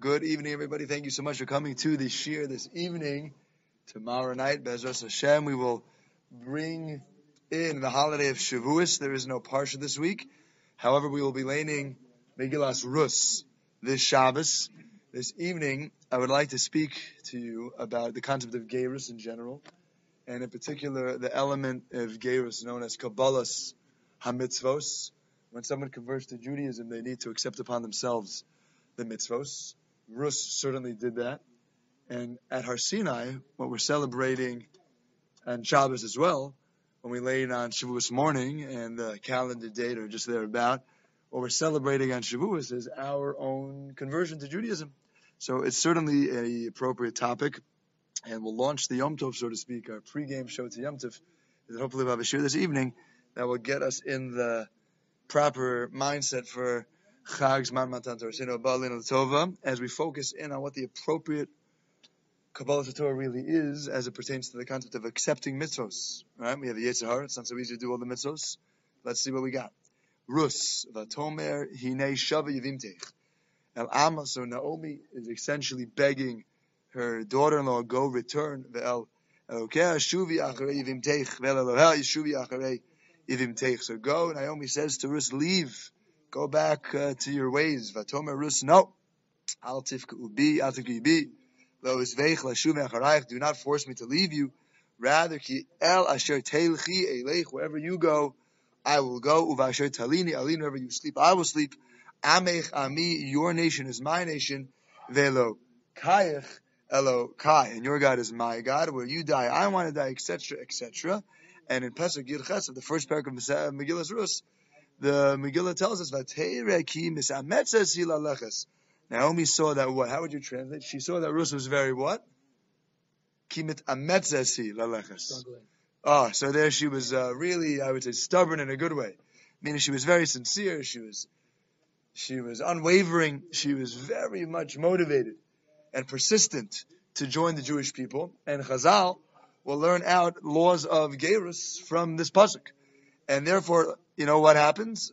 Good evening, everybody. Thank you so much for coming to the shir this evening. Tomorrow night, Be'ezras Hashem, we will bring in the holiday of Shavuos. There is no Parsha this week. However, we will be learning Megillas Rus this Shabbos. This evening, I would like to speak to you about the concept of Geirus in general, and in particular, the element of Geirus known as Kabbalas HaMitzvos. When someone converts to Judaism, they need to accept upon themselves the mitzvos. Rus certainly did that. And at Har Sinai, what we're celebrating, and Shabbos as well, when we laid on Shavuos morning, and the calendar date or just thereabout, what we're celebrating on Shavuos is our own conversion to Judaism. So it's certainly an appropriate topic, and we'll launch the Yom Tov, so to speak, our pregame show to Yom Tov, that hopefully we'll have a shir this evening that will get us in the proper mindset for Chag Zman Matan Torah Seinu Ba'alin L'Tova, as we focus in on what the appropriate Kabbalah Torah really is as it pertains to the concept of accepting mitzvos. Right? We have the Yetzer Hara. It's not so easy to do all the mitzvos. Let's see what we got. Rus Vatomer Hinei Shava Yivimtech. El Amma, so Naomi is essentially begging her daughter-in-law, go return. Ve'el Elokeh Shuvi Acharei Yivimtech. Ve'el Eloheh Shuvi Acharei Yivimtech. So go. Naomi says to Rus, leave. Go back to your ways. Vatomer Rus, no. Al tifku bi, al tifku bi. Lo isveich lashuv acharayich. Do not force me to leave you. Rather, ki el asher teilchi eleich. Wherever you go, I will go. Uva asher talini alin. Wherever you sleep, I will sleep. Amech ami. Your nation is my nation. Velo kayich elo kai. And your God is my God. Where you die, I want to die, etc., etc. And in Pesach Yud Ches, of the first paragraph of Megillas Rus, the Megillah tells us, Naomi saw that what? How would you translate? She saw that Rus was very what? Oh, so there she was really, I would say, stubborn in a good way. Meaning she was very sincere, she was unwavering, she was very much motivated and persistent to join the Jewish people. And Chazal will learn out laws of Geirus from this pasuk. And therefore, you know what happens?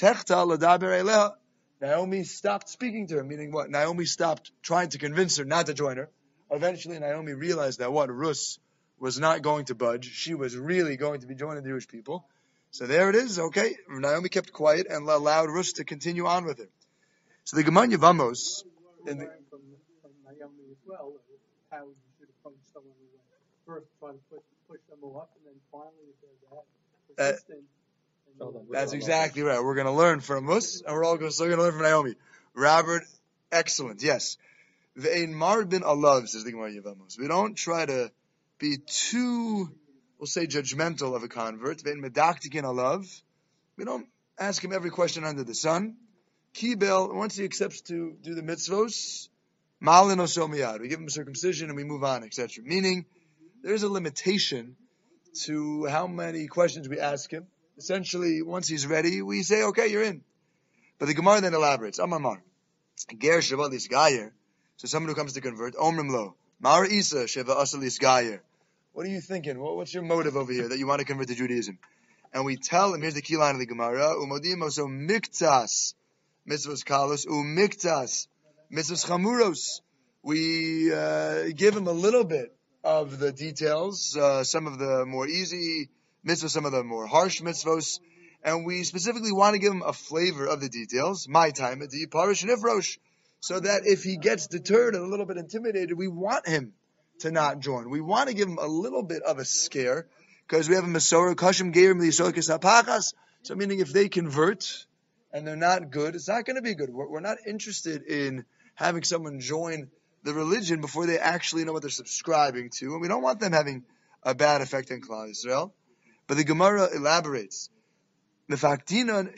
Naomi stopped speaking to her, meaning what? Naomi stopped trying to convince her not to join her. Eventually, Naomi realized that what? Rus was not going to budge. She was really going to be joining the Jewish people. So there it is, okay? Naomi kept quiet and allowed Rus to continue on with her. So the Gemara Yevamos... from Naomi as well, how you should approach someone who first try to push them up, and then finally, if they're that persistent... That's exactly right. We're going to learn from Rus, and we're also going to learn from Naomi. Robert, excellent, yes. Ve'ein mar bin alav, says the Gemara Yevamos. We don't try to be too, we'll say, judgmental of a convert. Ve'ein medaktikin alav. We don't ask him every question under the sun. Kibel, once he accepts to do the mitzvos, malin oso miyad. We give him circumcision and we move on, etc. Meaning, there's a limitation to how many questions we ask him. Essentially, once he's ready, we say, okay, you're in. But the Gemara then elaborates. Amar, ger sheva lisgayer. So someone who comes to convert, omrim lo, mar isa sheva asa lisgayer. What are you thinking? What's your motive over here that you want to convert to Judaism? And we tell him, here's the key line of the Gemara, umodim oso miktas mitzvos kalos, umiktas mitzvos chamuros. We give him a little bit of the details, some of the more easy mitzvahs, some of the more harsh mitzvahs, and we specifically want to give him a flavor of the details, my time at the parish nifrosh, so that if he gets deterred and a little bit intimidated, we want him to not join. We want to give him a little bit of a scare, because we have a Masorah, Kashim Geirim L'Yisrael Kisapachas, so meaning if they convert and they're not good, it's not going to be good. We're not interested in having someone join the religion before they actually know what they're subscribing to, and we don't want them having a bad effect on Klal Yisrael. But the Gemara elaborates. Ve'ein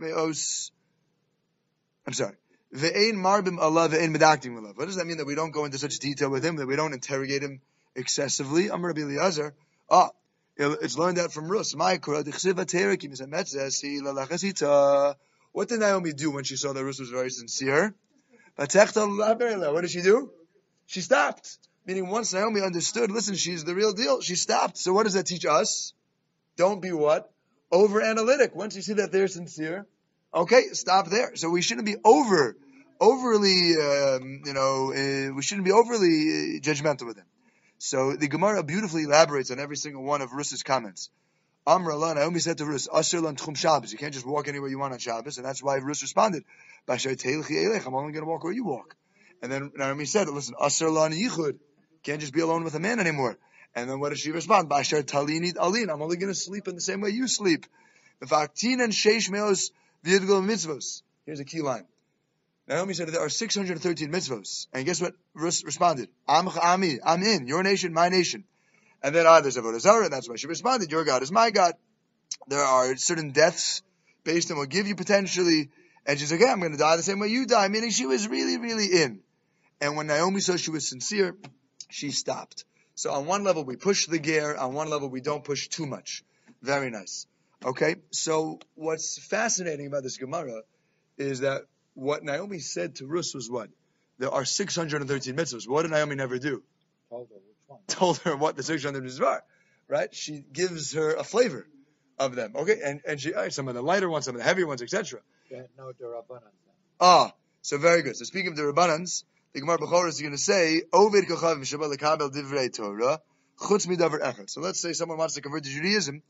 marbim Allah ve'ein medaktim Allah. What does that mean that we don't go into such detail with him, that we don't interrogate him excessively? Amar Rabbi Eliezer. It's learned out from Rus. What did Naomi do when she saw that Rus was very sincere? What did she do? She stopped. Meaning once Naomi understood, listen, she's the real deal, she stopped. So what does that teach us? Don't be what? Over analytic. Once you see that they're sincere, okay, stop there. So we shouldn't be over overly, we shouldn't be overly judgmental with him. So the Gemara beautifully elaborates on every single one of Rus's comments. Amr Allah, Naomi said to Rus, Asher lan tchum Shabbos. You can't just walk anywhere you want on Shabbos, and that's why Rus responded, I'm only going to walk where you walk. And then Naomi said, listen, Asher lan yichud. Can't just be alone with a man anymore. And then what does she respond? Basher talinid alin. I'm only going to sleep in the same way you sleep. V'faktin and sheish meos v'yidgol mitzvos. Here's a key line. Naomi said there are 613 mitzvos. And guess what Rus responded? I'm in. Your nation, my nation. And then there's Avodah Zarah, and that's why she responded, your God is my God. There are certain deaths based on what give you potentially. And she's like, I'm going to die the same way you die. Meaning she was really, really in. And when Naomi saw she was sincere, she stopped. So on one level we push the ger, on one level we don't push too much. Very nice. Okay, so what's fascinating about this Gemara is that what Naomi said to Rus was what? There are 613 mitzvahs. What did Naomi never do? Told her what the 600 mitzvahs are. Right? She gives her a flavor of them. Okay, and she some of the lighter ones, some of the heavier ones, etc. No derabbanan. So very good. So speaking of the Rabbanans, the Gemara Bechorah is going to say, Ovid kochavim sheba lekabel divrei Torah, chutz midavar echad. So let's say someone wants to convert to Judaism,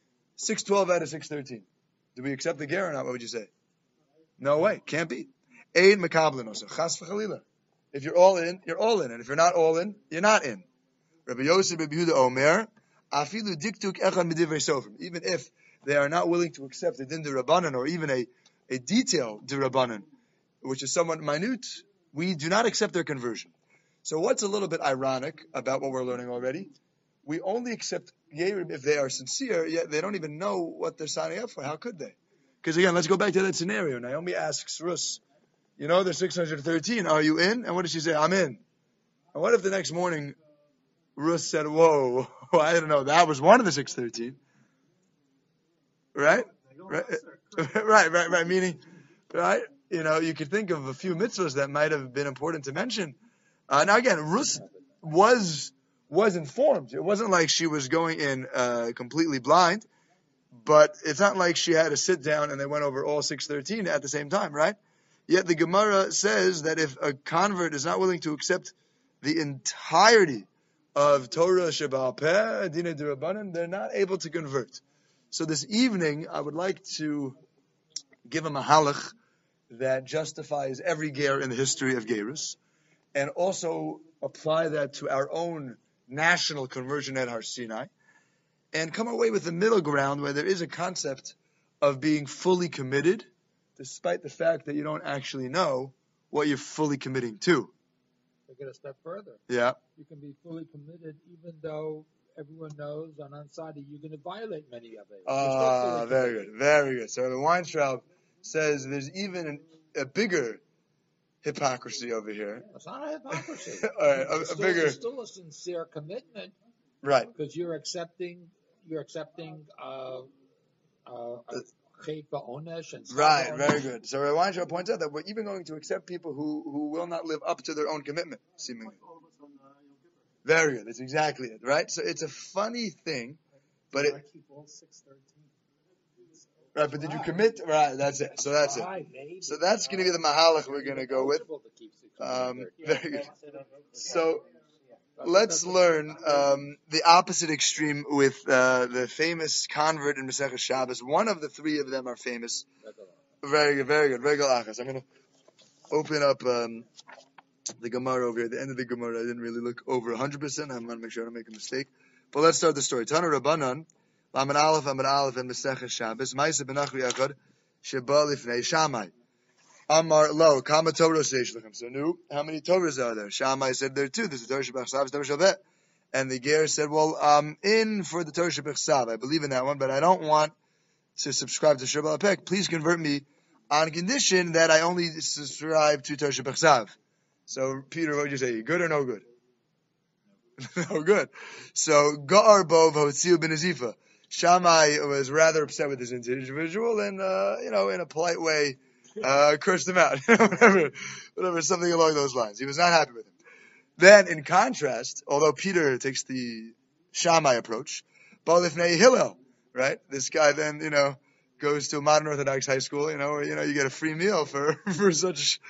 612 out of 613. Do we accept the ger or not? What would you say? No way. Can't be. Ein mekabelin also. Chas v'chalila. If you're all in, you're all in. And if you're not all in, you're not in. Rabbi Yosef Rabbi Yehuda Omer, afilu diktuk echad midivrei sofrim. Even if they are not willing to accept a din d'Rabbanan or even a detail d'Rabbanan, which is somewhat minute, we do not accept their conversion. So what's a little bit ironic about what we're learning already? We only accept Yerim if they are sincere, yet they don't even know what they're signing up for. How could they? Because again, let's go back to that scenario. Naomi asks Rus, there's 613, are you in? And what does she say? I'm in. And what if the next morning Rus said, whoa, I don't know, that was one of the 613. Right? Right. Meaning, right? You could think of a few mitzvahs that might have been important to mention. Now again, Rus was informed. It wasn't like she was going in completely blind, but it's not like she had to sit down and they went over all 613 at the same time, right? Yet the Gemara says that if a convert is not willing to accept the entirety of Torah Sheba'al Peh, Dinei D'Rabbanan, they're not able to convert. So this evening, I would like to give a mahalach that justifies every ger in the history of gerus, and also apply that to our own national conversion at Har Sinai, and come away with a middle ground where there is a concept of being fully committed, despite the fact that you don't actually know what you're fully committing to. Take it a step further. Yeah. You can be fully committed even though everyone knows on one side that you're going to violate many of it. Very good. So the Weintraub says there's even a bigger hypocrisy over here. It's not a hypocrisy. All right, it's still a sincere commitment. Right. Because you're accepting onesh and right, very good. So Rabbi Weintraub points out that we're even going to accept people who will not live up to their own commitment, seemingly. Very good. That's exactly it, right? So it's a funny thing, but it. Right, but did you commit? Right, that's it. So that's it. So that's going to be the mahalach we're going to go with. Very good. So let's learn the opposite extreme with the famous convert in Masechah Shabbos. One of the three of them are famous. Very good. Regel achas. I'm going to open up the Gemara over here. At the end of the Gemara, I didn't really look over 100%. I want to make sure I don't make a mistake. But let's start the story. Tana Rabbanan. Lamed Aleph, and Masechah Shabbos. Ma'aseh benachri echad sheba lifnei Shammai. Amar lo kama Torahs yesh lechem. So new, how many Torahs are there? Shammai said there are two. There's the Torah Shebachsav, Torah Shabbat. And the Ger said, well, I'm in for the Torah Shebachsav. I believe in that one, but I don't want to subscribe to Sheba'al Peh. Please convert me on condition that I only subscribe to Torah Shebachsav. So Peter, what would you say? Good or no good? No good. So Ga'ar bo v'hotziu ben Azifa. Shammai was rather upset with this individual and, in a polite way, cursed him out. whatever, something along those lines. He was not happy with him. Then, in contrast, although Peter takes the Shammai approach, Ba'alifnei Hillel, right? This guy then, goes to a modern Orthodox high school, where, you get a free meal for such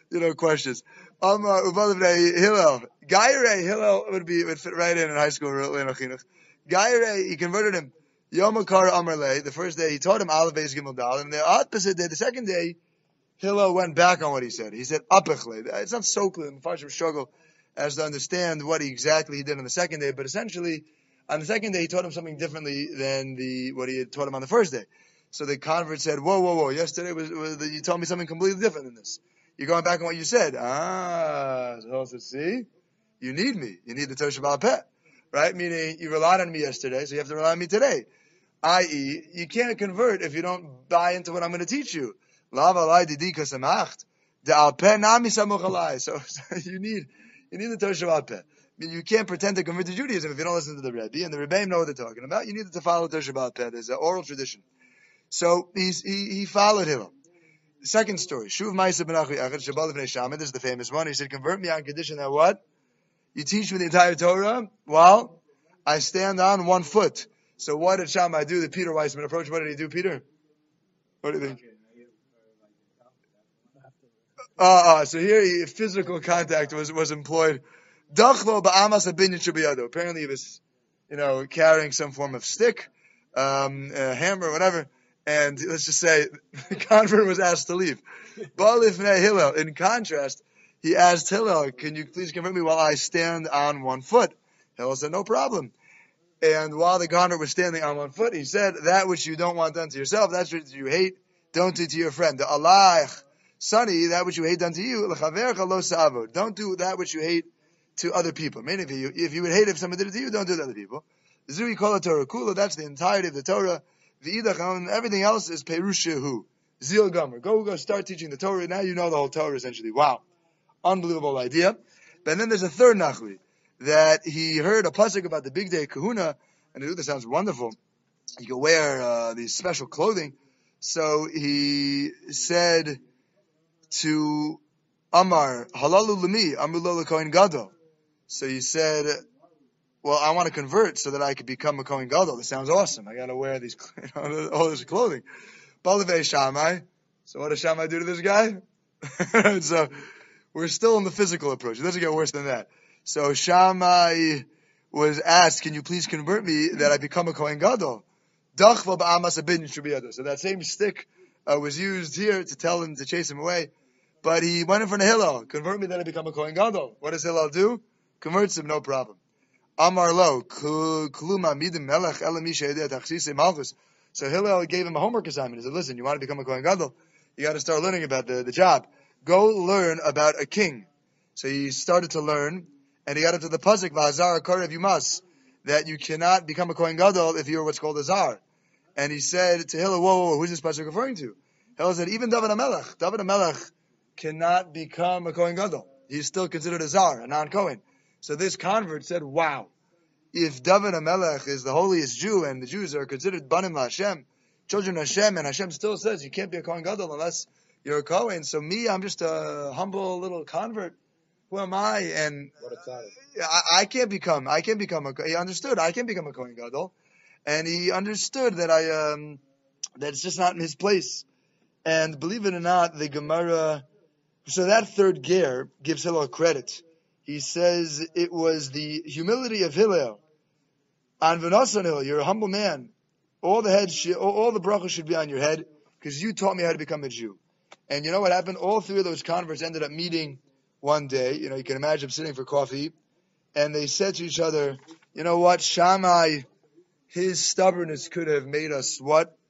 questions. Hillel. Hillel would fit right in high school. Gaire, he converted him. Yom Akar Amarle, the first day he taught him Aleph Beis Gimel Dal, and the opposite day, the second day, Hillel went back on what he said. He said Apechle. It's not so clear. The Farshim struggle as to understand what exactly he did on the second day, but essentially, on the second day he taught him something differently than what he had taught him on the first day. So the convert said, whoa, yesterday you told me something completely different than this. You're going back on what you said. So see, you need me. You need the Torah Shabbat Peh. Right? Meaning, you relied on me yesterday, so you have to rely on me today. I.e., you can't convert if you don't buy into what I'm going to teach you. So you need the Torah Shabbat Peh. I mean, you can't pretend to convert to Judaism if you don't listen to the Rebbe, and the Rebbeim know what they're talking about. You need to follow Torah Shabbat Peh. There's an oral tradition. So he followed Hillel. The second story, Shuv Ma'aseh ben Achi Echad Shabbat Lefnei Shammai. This is the famous one. He said, "Convert me on condition that what? You teach me the entire Torah while I stand on one foot." So what did Shammai do? The Peter Weissman approach. What did he do, Peter? What do you think? So here physical contact was employed. Dachlo ba'amas abinyan shubiyado. Apparently he was, carrying some form of stick, a hammer, whatever. And let's just say the convert was asked to leave. Ba'alifnei Hillel. In contrast, he asked Hillel, "Can you please convert me while I stand on one foot?" Hillel said, "No problem." And while the convert was standing on one foot, he said, "That which you don't want done to yourself, that which you hate, don't do to your friend. The Allah, Sonny, that which you hate done to you, l'chavercha lo sa'avod. Don't do that which you hate to other people. Meaning, if you would hate if someone did it to you, don't do it to other people. Zui kol Torah kula, that's the entirety of the Torah. V'idach, everything else is perushahu. Zil gomer. Go start teaching the Torah. Now you know the whole Torah essentially. Wow. Unbelievable idea. But then there's a third Nachli, that he heard a pasuk about the big day kahuna, and this sounds wonderful. You can wear these special clothing. So he said to Amar, halalu l'mi, amru lo Kohen Gadol. So he said, well, I want to convert so that I could become a Kohen Gadol. This sounds awesome. I got to wear these, all this clothing. Balivei Shammai. So what does Shammai do to this guy? So we're still in the physical approach. It doesn't get worse than that. So Shammai was asked, "Can you please convert me that I become a Kohen Gadol?" So that same stick was used here to tell him to chase him away. But he went in front of Hillel. "Convert me that I become a Kohen Gadol." What does Hillel do? Converts him, no problem. Amar lo, kluma midim melech elamisha tachsise malchus. So Hillel gave him a homework assignment. He said, "Listen, you want to become a Kohen Gadol? You got to start learning about the job. Go learn about a king." So he started to learn, and he got up to the pasuk v'hazar karev you must, that you cannot become a Kohen Gadol if you're what's called a zar. And he said to Hillel, whoa, who's this pasuk referring to? Hillel said, even David HaMelech cannot become a Kohen Gadol. He's still considered a zar, a non-Kohen. So this convert said, wow, if David HaMelech is the holiest Jew, and the Jews are considered banim LaHashem, children of Hashem, and Hashem still says you can't be a Kohen Gadol unless you're a Kohen. So me, I'm just a humble little convert. Who am I? And I can't become he understood I can't become a Kohen Gadol. And he understood that that it's just not in his place. And believe it or not, the Gemara, so that third ger gives Hillel credit. He says it was the humility of Hillel. On V'nasan Hillel, you're a humble man. All the brachos should be on your head, because you taught me how to become a Jew. And you know what happened? All three of those converts ended up meeting one day. You can imagine them sitting for coffee, and they said to each other, "You know what, Shammai, his stubbornness could have made us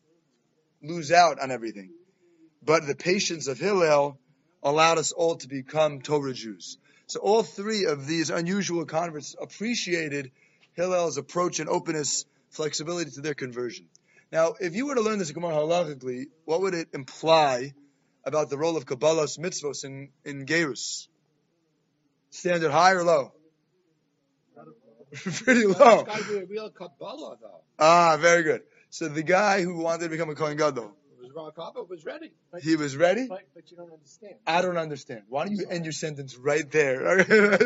lose out on everything. But the patience of Hillel allowed us all to become Torah Jews." So all three of these unusual converts appreciated Hillel's approach and openness, flexibility to their conversion. Now, if you were to learn this Gemara halachically, what would it imply about the role of Kabbalah's mitzvos in Gerus? Standard high or low? Pretty low. It's got to be a real Kabbalah, though. Very good. So the guy who wanted to become a Kohen Gadol, was ready. He was ready? But you don't understand. I don't understand. Why don't you end your sentence right there? So Hillel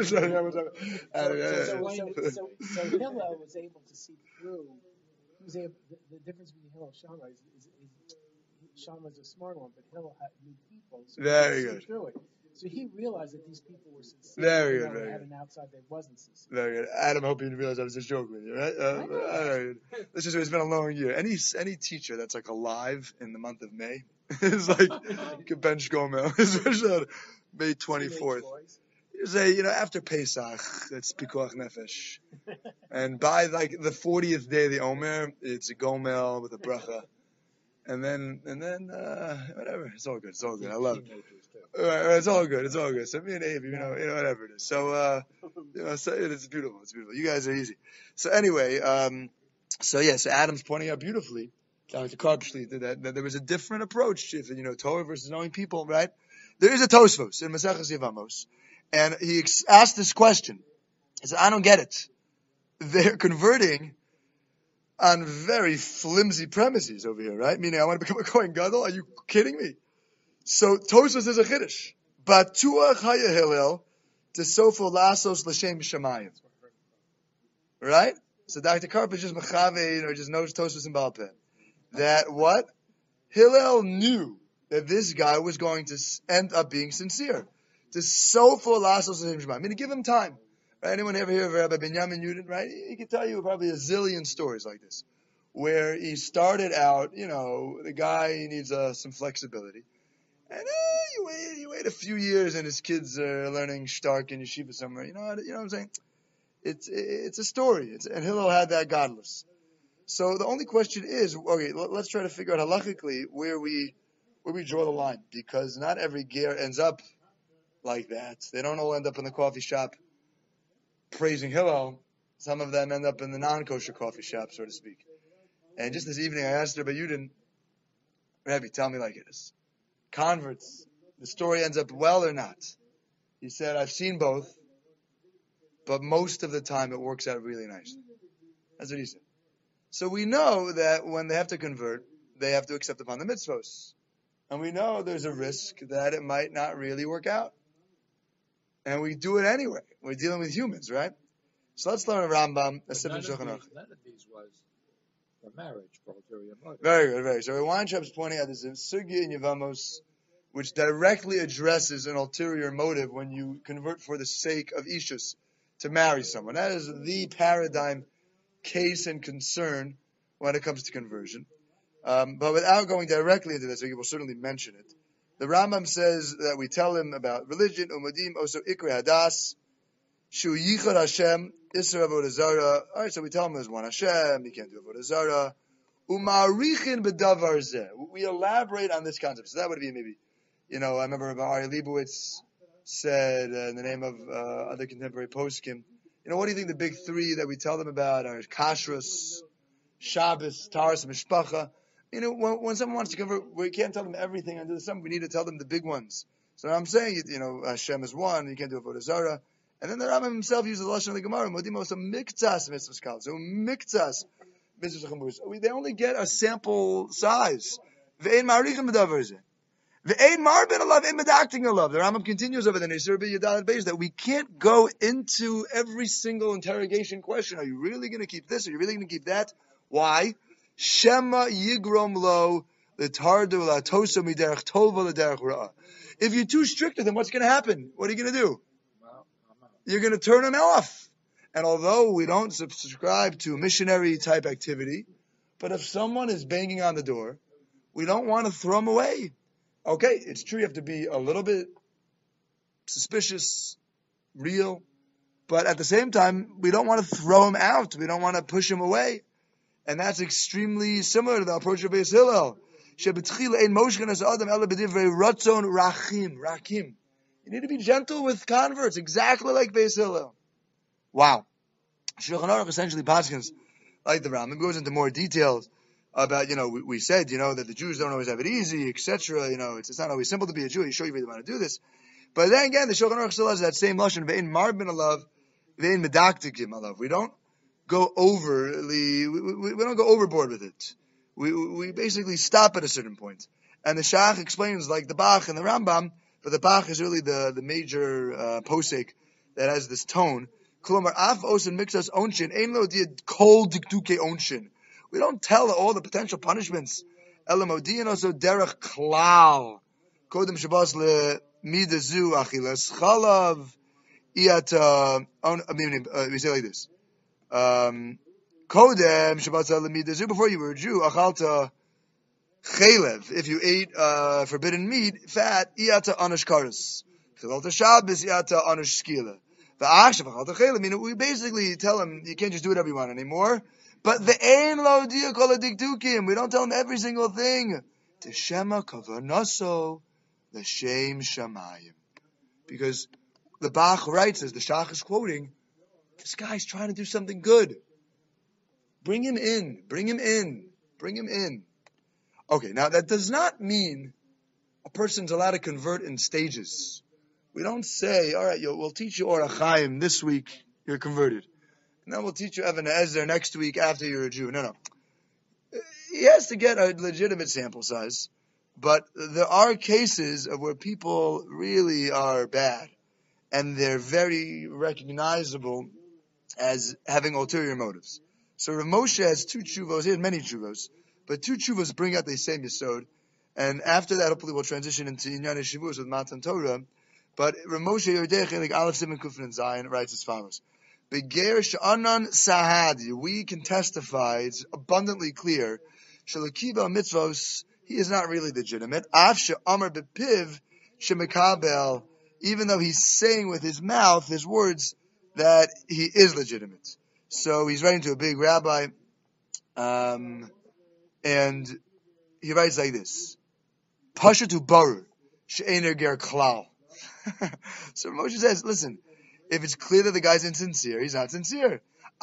was able to see through. The difference between Hillel and Shammai is Shammai's a smart one, but Hillel knew people. So very good. Through it. So he realized that these people were sincere. Very good, They very had good. an outside that wasn't sincere. Very good. Adam, I hope you didn't realize I was just joking with you, right? Very good. It's been a long year. Any teacher that's like alive in the month of May is like Ben Shkomel, especially on May 24th. You say, after Pesach, that's Pikuach Nefesh. And by like the 40th day of the Omer, it's a Gomel with a bracha. And then, whatever. It's all good. It's all good. I love it. It's all good. It's all good. So me and Abe, whatever it is. So, so it's beautiful. It's beautiful. You guys are easy. So anyway, so Adam's pointing out beautifully, Dr. Karpschli, that there was a different approach to, Torah versus knowing people, right? There is a Tosfos in Maseches Yevamos. And he asked this question. He said, I don't get it. They're converting on very flimsy premises over here, right? Meaning, I want to become a Kohen Gadol? Are you kidding me? So, Tosfos is a Chiddush. Batuach haya Hillel tesofo lasos l'shem shamayim. Right? So Dr. Karp is just mechave, just knows Tosfos and Baal Peh. That what? Hillel knew that this guy was going to end up being sincere. Tesofo lasos l'shem shamayim. I mean, to give him time. Right? Anyone ever hear of Rabbi Binyamin Yudin, right? He could tell you probably a zillion stories like this. Where he started out, the guy, he needs some flexibility. And you wait a few years, and his kids are learning Stark in yeshiva somewhere. You know what I'm saying? It's a story. And Hillel had that godless. So the only question is, okay, let's try to figure out halachically where we draw the line, because not every ger ends up like that. They don't all end up in the coffee shop praising Hillel. Some of them end up in the non-kosher coffee shop, so to speak. And just this evening, I asked Rabbi Yudin, Rabbi, tell me like it is. Converts, the story ends up well or not? He said, I've seen both, but most of the time it works out really nicely. That's what he said. So we know that when they have to convert, they have to accept upon the mitzvos. And we know there's a risk that it might not really work out. And we do it anyway. We're dealing with humans, right? So let's learn a Rambam. None of these was for marriage, for ulterior motive. Very good, very good. So Weintraub's pointing out there's a sugya in Yevamos which directly addresses an ulterior motive when you convert for the sake of ishus, to marry someone. That is the paradigm case and concern when it comes to conversion. But without going directly into this, we will certainly mention it. The Rambam says that we tell him about religion, umadim, also ikra hadas, shu yichad Hashem, isra avodah zara. All right, so we tell him there's one Hashem, you can't do avodah zara. Umarichin b'davar zeh. We elaborate on this concept. So that would be maybe, I remember Rabbi Ari Leibowitz said in the name of other contemporary poskim, what do you think the big three that we tell them about are kashrus, Shabbos, Taras, Mishpacha? When someone wants to convert, we can't tell them everything under the sun. We need to tell them the big ones. So I'm saying, Hashem is one, you can't do avodah zara. And then the Rambam himself uses the lashon of the Gemara, modimo so miktzas mitzvahs kal, so miktzas mitzvahs chamuros. They only get a sample size. Ve'ein ma'arichim b'davar zeh. Ve'ein marbin alav, ve'ein medakting alav. The Rambam continues over the Nesir b'Yadal Beis that we can't go into every single interrogation question. Are you really going to keep this? Are you really going to keep that? Why? Shema yigrom lo l'tardu la'toso miderech tova l'derech ra'ah. If you're too strict with them, what's going to happen? What are you going to do? You're going to turn them off. And although we don't subscribe to missionary type activity, but if someone is banging on the door, we don't want to throw them away. Okay, it's true you have to be a little bit suspicious, real, but at the same time, we don't want to throw them out. We don't want to push them away. And that's extremely similar to the approach of Beis Hillel. Rachim. You need to be gentle with converts, exactly like Beis Hillel. Wow. Shulchan Aruch essentially paskins like the Rambam. It goes into more details about, we said, that the Jews don't always have it easy, etc. It's not always simple to be a Jew. You show you really want to do this. But then again, the Shulchan Aruch still has that same lashon, ve'in marbin alav, ve'in medaktikim alav. We don't go overboard with it. We basically stop at a certain point. And the Shach explains like the Bach and the Rambam, but the Bach is really the major posek that has this tone. Klomar af osen mixas onshin, ein lo diad kol dikduke onshin. We don't tell all the potential punishments. Elamodian also derech klal. Kodem shabbos le midazu achilas chalav iata. We say like this. Kodem shabatza lemidazu. Before you were a Jew, achalta chalev. If you ate forbidden meat, fat, iata anashkaris. Chilata Shabbos, iata anashkila. The achshav achalta chalev. Meaning we basically tell him you can't just do whatever you want anymore. But the ein lo dia kol adiktukim. We don't tell him every single thing. Teshema kavanaso l'shem shamayim. Because the Bach writes, as the Shach is quoting, this guy's trying to do something good. Bring him in. Bring him in. Bring him in. Okay, now that does not mean a person's allowed to convert in stages. We don't say, all right, we'll teach you Orach Chaim this week, you're converted. And then we'll teach you Even HaEzer next week after you're a Jew. No. He has to get a legitimate sample size. But there are cases of where people really are bad. And they're very recognizable as having ulterior motives. So Rav Moshe has two tshuvos. He had many tshuvos. But two tshuvos bring out the same yesod. And after that, hopefully we'll transition into Inyan Shavuos with Matan Torah. But Rav Moshe Yordei Chelik Aleph Siman Kuf Nun Zayin writes as follows. Beger Sha'anan Sahadi. We can testify, it's abundantly clear, Shalakiba Mitzvos, he is not really legitimate. Af She'amar Bepiv Shemekabel, even though he's saying with his mouth, his words, that he is legitimate. So he's writing to a big rabbi, and he writes like this: Pashatu Baru She'ener Ger Klal. So Moshe says, listen, if it's clear that the guy's insincere, he's not sincere.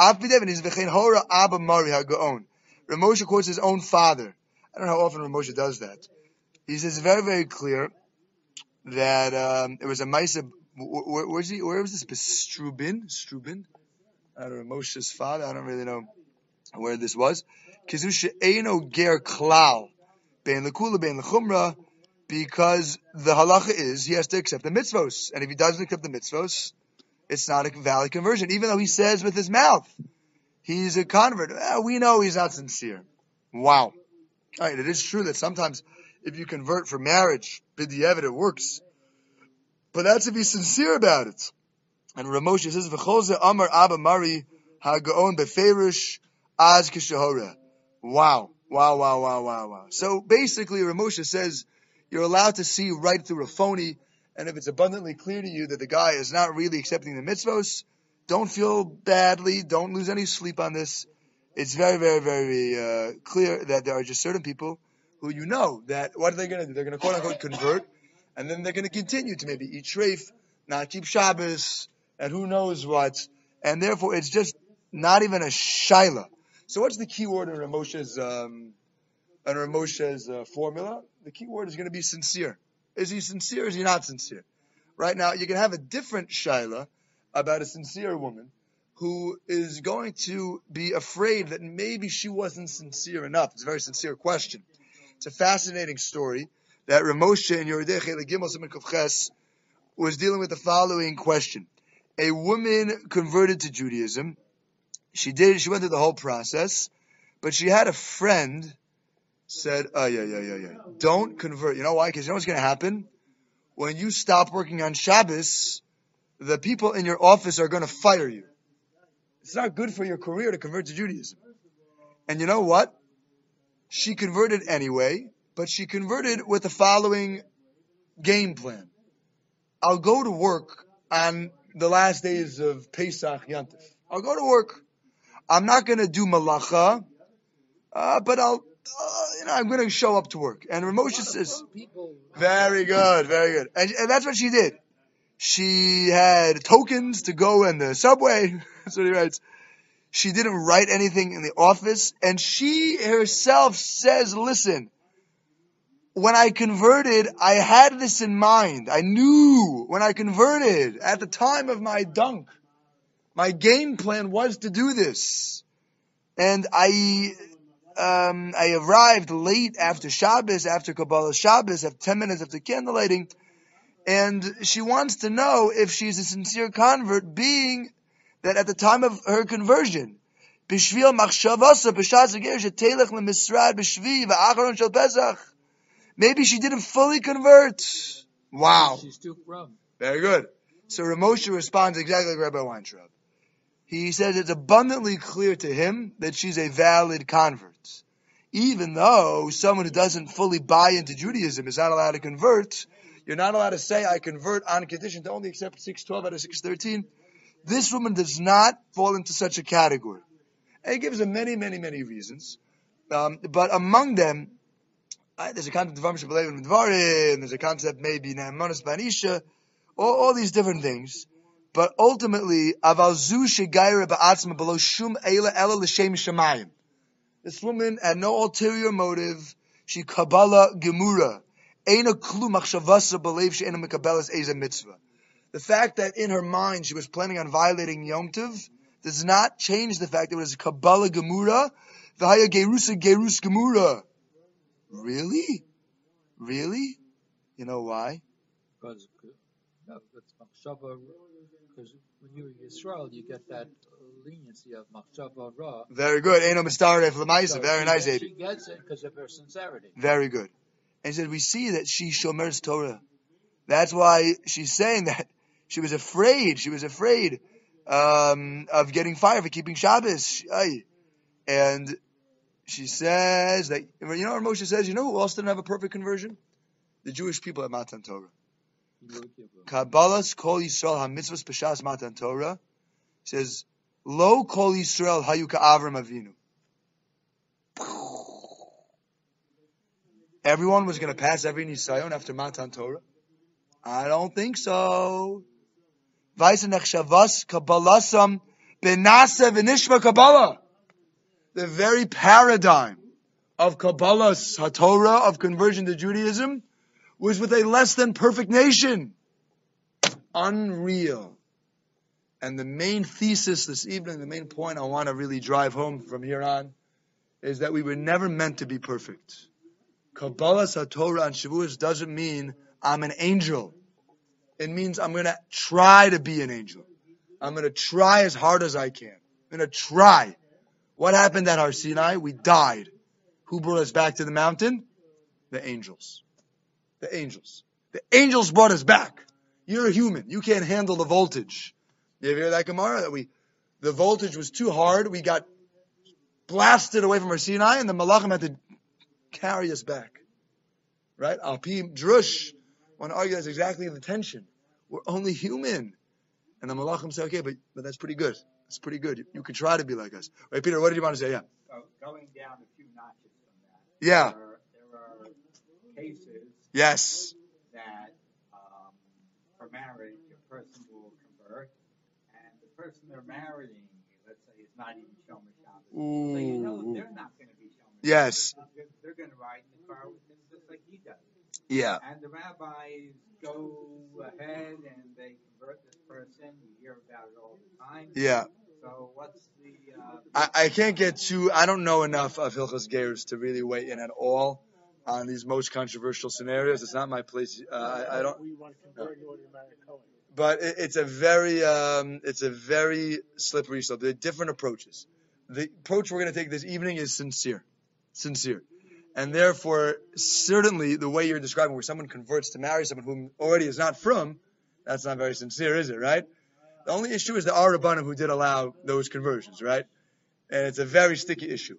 Ramosha quotes his own father. I don't know how often Ramosha does that. He says very, very clear that it was a Maisa. Where was this? Strubin? I don't know, Moshe's father. I don't really know where this was. Kizusha Eino Ger Klal Bein Lekula Bein Lechumra. Because the halacha is he has to accept the mitzvos, and if he doesn't accept the mitzvos, it's not a valid conversion. Even though he says with his mouth he's a convert, we know he's not sincere. Wow! All right, it is true that sometimes if you convert for marriage, b'diavad, it works, but that's if he's sincere about it. And Rav Moshe says, "V'cholze Amar Abba Mari HaGaon beferish az kishahora." Wow! So basically, Rav Moshe says, you're allowed to see right through a phony, and if it's abundantly clear to you that the guy is not really accepting the mitzvos, don't feel badly, don't lose any sleep on this. It's very, very, very clear that there are just certain people who you know that, what are they going to do? They're going to quote-unquote convert, and then they're going to continue to maybe eat treif, not keep Shabbos, and who knows what, and therefore it's just not even a shaila. So what's the key word in Rav Moshe's formula? The key word is going to be sincere. Is he sincere or is he not sincere? Right now, you can have a different shaila about a sincere woman who is going to be afraid that maybe she wasn't sincere enough. It's a very sincere question. It's a fascinating story that Rav Moshe in Yordei Chelik Gimel Siman Kuf Ches was dealing with the following question. A woman converted to Judaism. She went through the whole process, but she had a friend said, don't convert. You know why? Because you know what's going to happen? When you stop working on Shabbos, the people in your office are going to fire you. It's not good for your career to convert to Judaism. And you know what? She converted anyway, but she converted with the following game plan. I'll go to work on the last days of Pesach Yantif. I'll go to work. I'm not going to do malacha, but I'm going to show up to work. And Rav Moshe says, very good. And that's what she did. She had tokens to go in the subway. That's what he writes. She didn't write anything in the office. And she herself says, listen, when I converted, I had this in mind. I knew when I converted, at the time of my dunk, my game plan was to do this. And I arrived late after Shabbos, after Kabbalah Shabbos, after 10 minutes after candlelighting, and she wants to know if she's a sincere convert, being that at the time of her conversion, maybe she didn't fully convert. Wow. She's too from. Very good. So Rav Moshe responds exactly like Rabbi Weintraub. He says it's abundantly clear to him that she's a valid convert. Even though someone who doesn't fully buy into Judaism is not allowed to convert, you're not allowed to say, I convert on condition to only accept 612 out of 613. This woman does not fall into such a category. And he gives them many, many, many reasons. But among them, there's a concept of Dvarim Shebelev Dvarim, there's a concept maybe Ne'emanos Banisha, all these different things. But ultimately, Aval Zu Shegayra Ba'atzma Below Shum Eila Ela L'Shem Shemayim. This woman had no ulterior motive. She Kabbalah Gemura. Eina Klu Machshavasa Belev She'ena Mekabelas Eza Mitzvah. The fact that in her mind she was planning on violating Yom Tov does not change the fact that it was Kabbalah Gemura. V'haya Gerusa Gerus Gemura. Really? Really? You know why? Because it's machshava. Because when you're in Israel, you get that leniency of machshava ra. Very good. Eino Mistaref L'Maisa. Very nice, She Ebi. gets it because of her sincerity. Very good. And he said, we see that she shomers Torah. That's why she's saying that she was afraid. She was afraid of getting fired for keeping Shabbos. And she says that, you know what Moshe says? You know who else didn't have a perfect conversion? The Jewish people at Matan Torah. Kabbalah's Kol Yisrael HaMitzvahs Peshas Matan Torah says, Lo Kol Yisrael Hayu Ka'Avram Avinu. Everyone was going to pass every Nisayon after Matan Torah? I don't think so. Vaisenech Shavas Kabbalasam Benase V'Nishma Kabbalah. The very paradigm of Kabbalah's HaTorah, of conversion to Judaism, was with a less than perfect nation. Unreal. And the main thesis this evening, the main point I want to really drive home from here on, is that we were never meant to be perfect. Kabbalah's HaTorah on Shavuos doesn't mean I'm an angel. It means I'm going to try to be an angel. I'm going to try as hard as I can. I'm going to try. What happened at Har Sinai? We died. Who brought us back to the mountain? The angels. The angels. The angels brought us back. You're a human. You can't handle the voltage. You ever hear that Gemara? The voltage was too hard. We got blasted away from Har Sinai, and the Malachim had to carry us back. Right? Al-Pi Drush, want to argue that's exactly the tension. We're only human. And the Malachim say, okay, but that's pretty good. It's pretty good. You can try to be like us. Right, Peter, what did you want to say? Yeah. So going down a few notches from that. Yeah. There are cases. Yes. That for marriage, a person will convert, and the person they're marrying, let's say, is not even Shomer Shabbos. So you know they're not going to be Shomer Shabbos. Yes. They're going to ride in the car with him just like he does. Yeah. And the rabbis go ahead and they convert this person. You hear about it all the time. Yeah. So what's the... I can't get too... I don't know enough of Hilchos Gerus to really weigh in at all on these most controversial scenarios. It's not my place. I don't... We want to convert you to marry Cohen. But it's a very slippery slope. There are different approaches. The approach we're going to take this evening is sincere. Sincere. And therefore, certainly the way you're describing where someone converts to marry someone who already is not from, that's not very sincere, is it, right? The only issue is the Rabbanim who did allow those conversions, right? And it's a very sticky issue.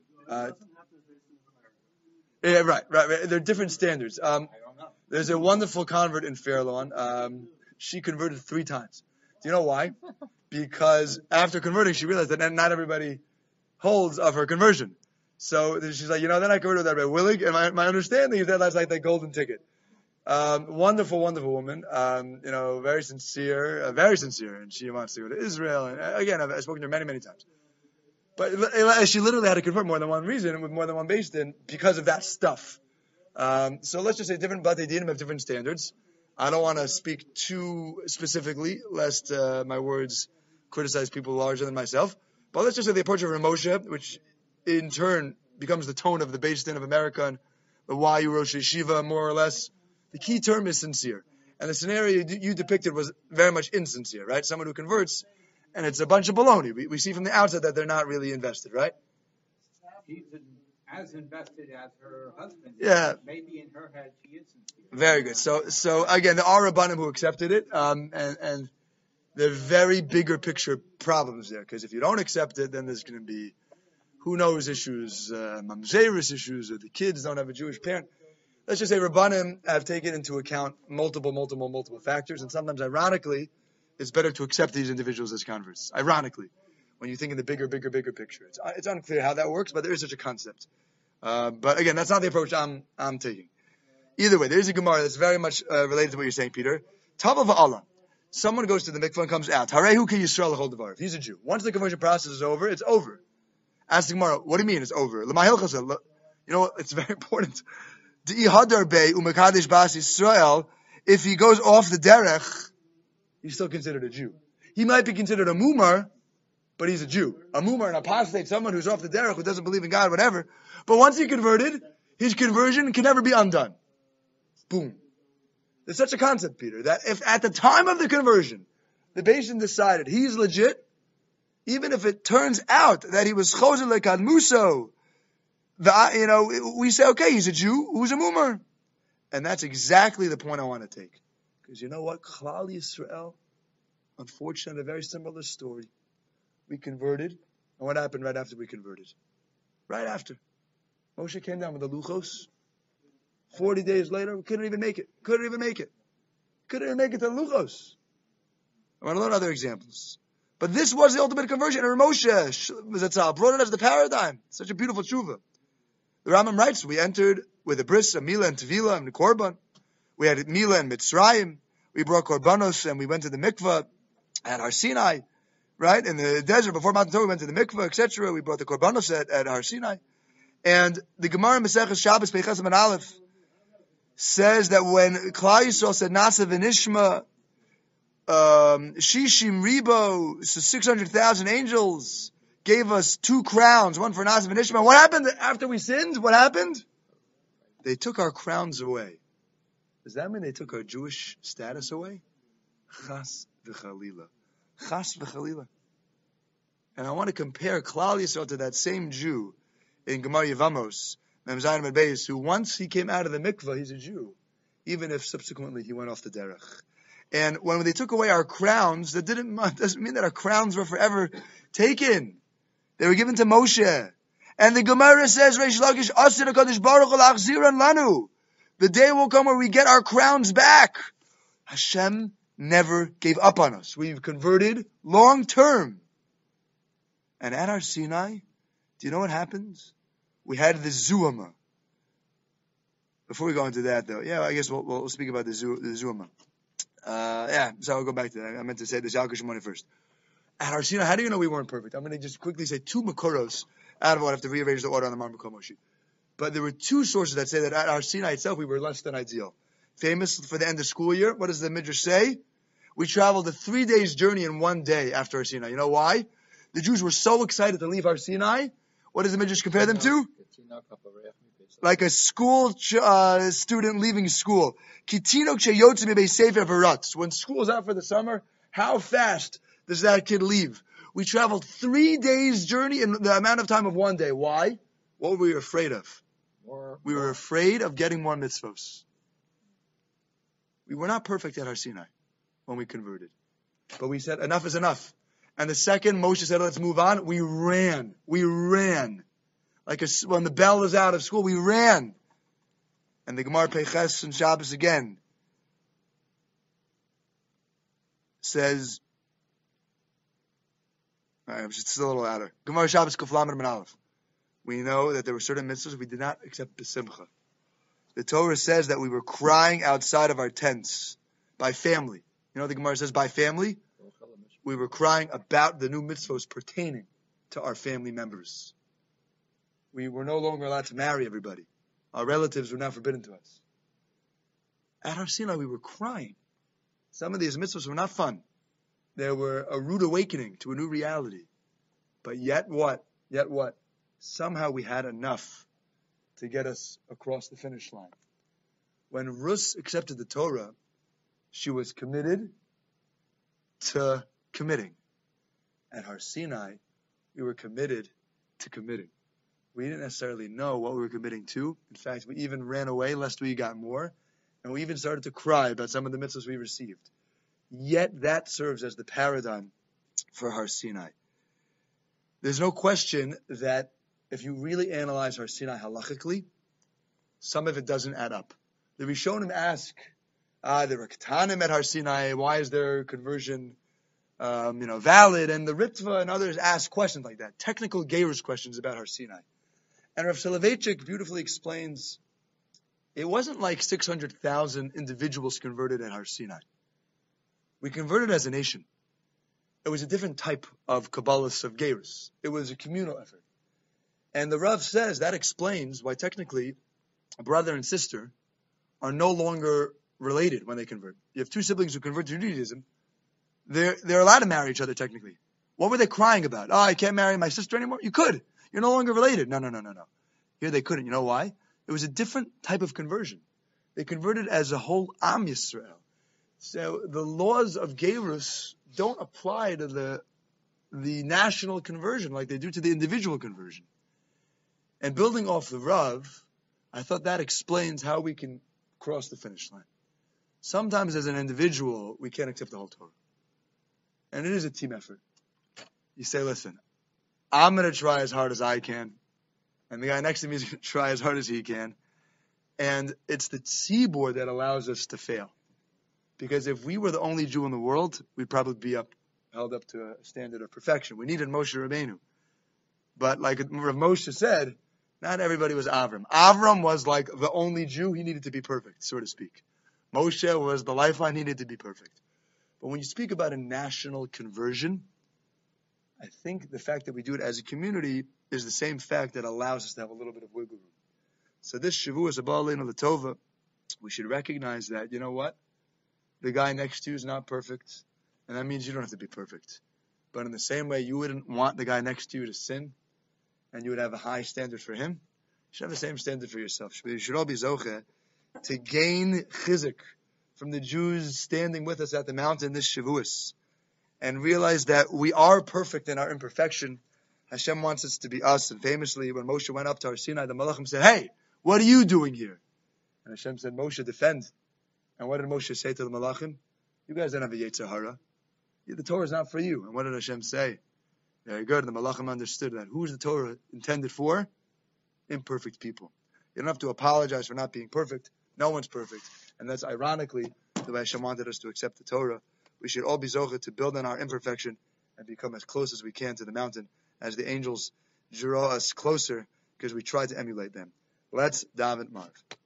Yeah, right. There are different standards. There's a wonderful convert in Fairlawn. She converted 3 times. Do you know why? Because after converting, she realized that not everybody holds of her conversion. So she's like, then I converted with Rabbi Willig, and my understanding is that that's like the golden ticket. Wonderful, wonderful woman. Very sincere, and she wants to go to Israel. And again, I've spoken to her many, many times. But she literally had to convert more than one reason with more than one base din because of that stuff. So let's just say different Batei Dinim have different standards. I don't want to speak too specifically, lest my words criticize people larger than myself. But let's just say the approach of Rav Moshe, which in turn becomes the tone of the Beis Din of America and the YU Rosh Yeshiva, more or less. The key term is sincere. And the scenario you depicted was very much insincere, right? Someone who converts, and it's a bunch of baloney. We see from the outset that they're not really invested, right? He's an as invested as her husband. Yeah. Maybe in her head she is sincere. Very good. So again, there are Rabbanim who accepted it, and there are very bigger picture problems there, because if you don't accept it, then there's going to be, who knows, issues, mamzerus issues, or the kids don't have a Jewish parent. Let's just say Rabbanim have taken into account multiple factors, and sometimes, ironically, it's better to accept these individuals as converts. Ironically, when you think in the bigger picture. It's unclear how that works, but there is such a concept. But again, that's not the approach I'm taking. Either way, there's a Gemara that's very much related to what you're saying, Peter. Tava va'ala. Someone goes to the mikvah and comes out. Harehu ki Yisrael l'chol davar. If he's a Jew, once the conversion process is over, it's over. Ask the Gemara, what do you mean it's over? You know what? It's very important. If he goes off the derech, he's still considered a Jew. He might be considered a mumar, but he's a Jew. A mumar, an apostate, someone who's off the derech, who doesn't believe in God, whatever. But once he converted, his conversion can never be undone. Boom. There's such a concept, Peter, that if at the time of the conversion, the Beis Din decided he's legit, even if it turns out that he was choser lekadmuso, we say, okay, he's a Jew who's a mumar. And that's exactly the point I want to take. Because you know what? Klal Yisrael, unfortunately, a very similar story. We converted, and what happened right after we converted? Right after. Moshe came down with the luchos. 40 days later, we couldn't even make it. Couldn't even make it to the luchos. I want to learn other examples. But this was the ultimate conversion. And Moshe Zatzal brought it as the paradigm. Such a beautiful tshuva. The Rambam writes, we entered with a bris, a milah, and tevilah, and a korban. We had milah and mitzrayim. We brought korbanos, and we went to the mikvah at Har Sinai, right? In the desert, before Mount Torah, we went to the mikvah, etc. We brought the korbanos at Har Sinai. And the Gemara Maseches Shabbos, Peiches and Aleph, says that when Klal Yisrael said Nasa v'nishma, Shishim Ribo, so 600,000 angels gave us 2 crowns, one for Nasa v'nishma. What happened after we sinned? What happened? They took our crowns away. Does that mean they took our Jewish status away? Chas v'chalila. Chas v'chalila. And I want to compare Klal Yisrael to that same Jew in Gemara Yevamos, Mem Zayin Amud Beis, who once he came out of the mikvah, he's a Jew, even if subsequently he went off the derech. And when they took away our crowns, that doesn't mean that our crowns were forever taken. They were given to Moshe. And the Gemara says, Reish Lakish, Asir HaKadosh Baruch Hu Lachziran Lanu. The day will come where we get our crowns back. Hashem never gave up on us. We've converted long term. And at Har Sinai, do you know what happens? We had the Zuama. Before we go into that, though, I guess we'll speak about the Zuama. So I'll go back to that. I meant to say the Yalkut Shimoni first. At Har Sinai, how do you know we weren't perfect? I'm going to just quickly say 2 Makoros out of what I have to rearrange the order on the Marmar Komoshi. But there were 2 sources that say that at Har Sinai itself we were less than ideal. Famous for the end of school year. What does the Midrash say? We traveled a 3 days journey in 1 day after Har Sinai. You know why? The Jews were so excited to leave Har Sinai. What does the Midrash compare them to? Like a school student leaving school. When school's out for the summer, how fast does that kid leave? We traveled 3 days journey in the amount of time of 1 day. Why? What were we afraid of? We were afraid of getting more mitzvos. We were not perfect at Har Sinai when we converted. But we said, enough is enough. And the second Moshe said, let's move on, we ran. When the bell is out of school, we ran. And the Gemara Peiches and Shabbos again says, it's a little louder. Gemara Shabbos Kuflam and Aleph. We know that there were certain mitzvahs we did not accept b'simcha. The Torah says that we were crying outside of our tents by family. You know what the Gemara says by family? We were crying about the new mitzvahs pertaining to our family members. We were no longer allowed to marry everybody. Our relatives were now forbidden to us. At Har Sinai, we were crying. Some of these mitzvahs were not fun. They were a rude awakening to a new reality. But yet what? Somehow we had enough to get us across the finish line. When Rus accepted the Torah, she was committed to committing. At Har Sinai, we were committed to committing. we didn't necessarily know what we were committing to. In fact, we even ran away lest we got more, and we even started to cry about some of the mitzvahs we received. Yet that serves as the paradigm for Har Sinai. There's no question that if you really analyze Har Sinai halachically, some of it doesn't add up. The Rishonim ask, there were Ketanim at Har Sinai, why is their conversion valid? And the Ritva and others ask questions like that, technical Geirus questions about Har Sinai. And Rav Soloveitchik beautifully explains, it wasn't like 600,000 individuals converted at Har Sinai. We converted as a nation. It was a different type of Kabbalahs of Geirus. It was a communal effort. And the Rav says that explains why technically a brother and sister are no longer related when they convert. You have two siblings who convert to Judaism. They're allowed to marry each other technically. What were they crying about? Oh, I can't marry my sister anymore? You could. You're no longer related. No. Here they couldn't. You know why? It was a different type of conversion. They converted as a whole Am Yisrael. So the laws of Geirus don't apply to the national conversion like they do to the individual conversion. And building off the Rav, I thought that explains how we can cross the finish line. Sometimes as an individual, we can't accept the whole Torah. And it is a team effort. You say, listen, I'm going to try as hard as I can, and the guy next to me is going to try as hard as he can. And it's the tzibur that allows us to fail. Because if we were the only Jew in the world, we'd probably be held up to a standard of perfection. We needed Moshe Rabbeinu. But like Rav Moshe said, not everybody was Avram. Avram was like the only Jew. He needed to be perfect, so to speak. Moshe was the lifeline. He needed to be perfect. But when you speak about a national conversion, I think the fact that we do it as a community is the same fact that allows us to have a little bit of wiggle room. So this Shavuos Haba Aleinu L'Tova, we should recognize that, you know what? The guy next to you is not perfect, and that means you don't have to be perfect. But in the same way, you wouldn't want the guy next to you to sin, and you would have a high standard for him. You should have the same standard for yourself. You should all be zocheh to gain chizuk from the Jews standing with us at the mountain this Shavuos, and realize that we are perfect in our imperfection. Hashem wants us to be us. And famously, when Moshe went up to Har Sinai, the Malachim said, hey, what are you doing here? And Hashem said, Moshe, defend. And what did Moshe say to the Malachim? You guys don't have a Yetzer Hara. The Torah is not for you. And what did Hashem say? Very good. The Malachim understood that. Who is the Torah intended for? Imperfect people. You don't have to apologize for not being perfect. No one's perfect. And that's ironically the way Hashem wanted us to accept the Torah. We should all be zocheh to build on our imperfection and become as close as we can to the mountain as the angels draw us closer because we try to emulate them. Let's daven Marv.